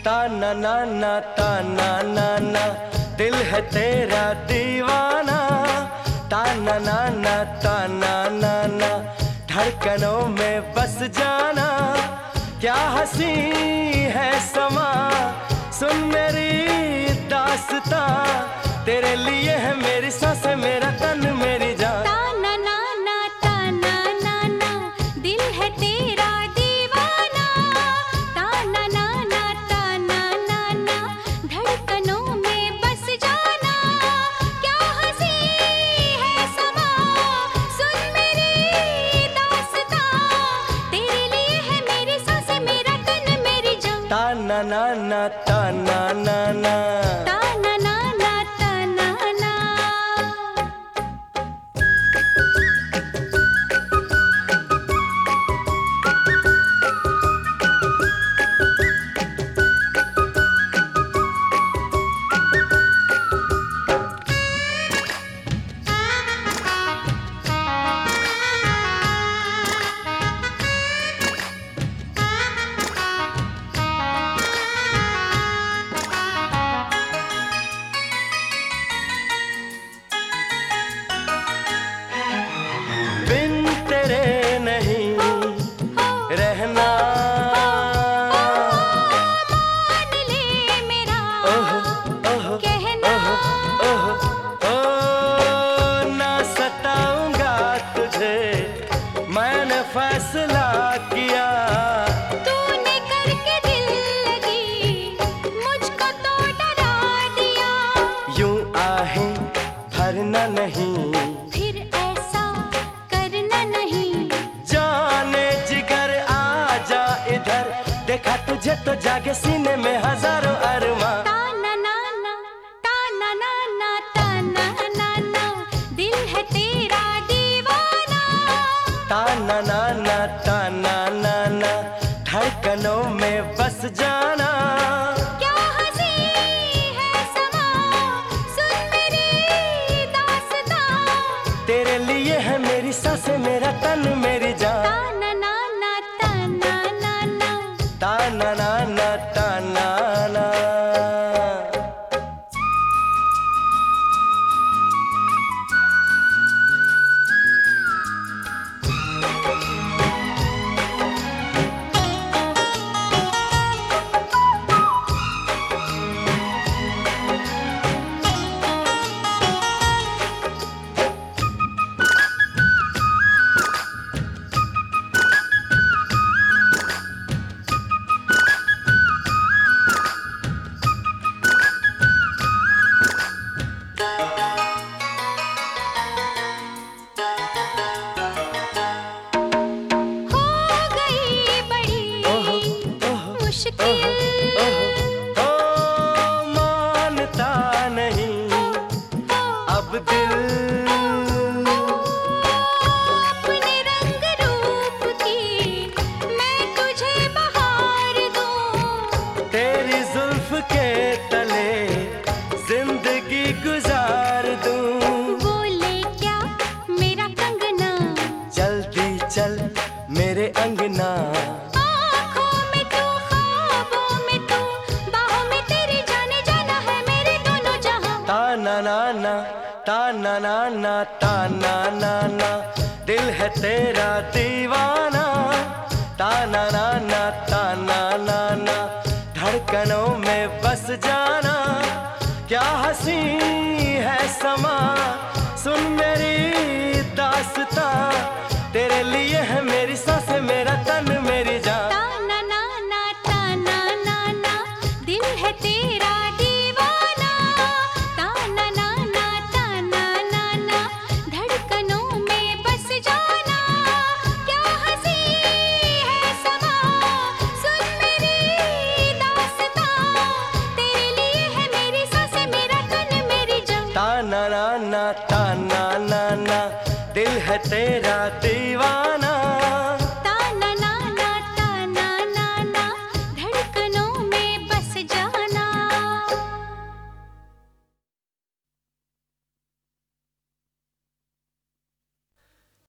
ताना ना ना ताना ना ना दिल है तेरा दीवाना। ताना ना ना ताना ना ना धड़कनों में बस जाना। क्या हंसी है समा सुन मेरी दास्तां, तेरे लिए है मेरी सांसें मेरा तन मेरी जान। ताना ना ना ताना ना ना दिल है तेरा दीवाना। ताना ना ना ताना ना ना धड़कनों में बस जाना। क्या हंसी है समा सुन मेरी दास्तां, तेरे लिए है मेरी सांसें मेरा तन मेरी जान। ताना ना ना ताना ना ना ताना ना ना ताना ना। बिन तेरे नहीं रहना। मान ले मेरा ओह ओह कहना। ओह ओ ना सताऊंगा तुझे मैंने फैसला किया। तूने करके दिल लगी मुझको तो डरा दिया। यूं आहें भरना नहीं फिर ऐसा करना नहीं। जाने जिगर आजा इधर, देखा तुझे तो जागे सीने में हजारों अरमां। ताना ना ना ताना ना ना ताना ना ना दिल है तेरा दीवाना। ताना ना ना ताना ना ना धड़कनों में बस जाना। क्या हंसी है समा सुन मेरी दास्तां, तेरे लिए है मेरी सांसें मेरा तन मेरी जान। ताना ना ना ताना ना ना। ताना ना ना ताना ना हो गई बड़ी मुश्किल ओ मानता नहीं अब दिल। अपने रंग रूप की मैं तुझे बहार दूं। तेरी जुल्फ के तले जिंदगी गुजार दूं। बोले क्या मेरा कंगना, जल्दी चल मेरे अंगना। आँखों में तू ख्वाबों में तू बाहों में तेरी जाने जाना है मेरे दोनों जहां। ताना ना ना ताना ना ना ताना ना ना दिल है तेरा दीवाना। ताना ना ना ताना ना ना धड़कनों में बस जाना। क्या हंसी है समा सुन मेरी दास्तां, तेरे लिए है मेरी सांसें मेरा तन मेरी जान। ताना ना ना ताना ना ना दिल है तेरा दीवाना। ताना ना ना ताना ना ना धड़कनों में बस जाना। क्या हंसी है समा सुन मेरी दास्तां, तेरे लिए है मेरी सांसें मेरा तन मेरी जान। ताना ना ना ताना ना ना दिल है तेरा दीवाना।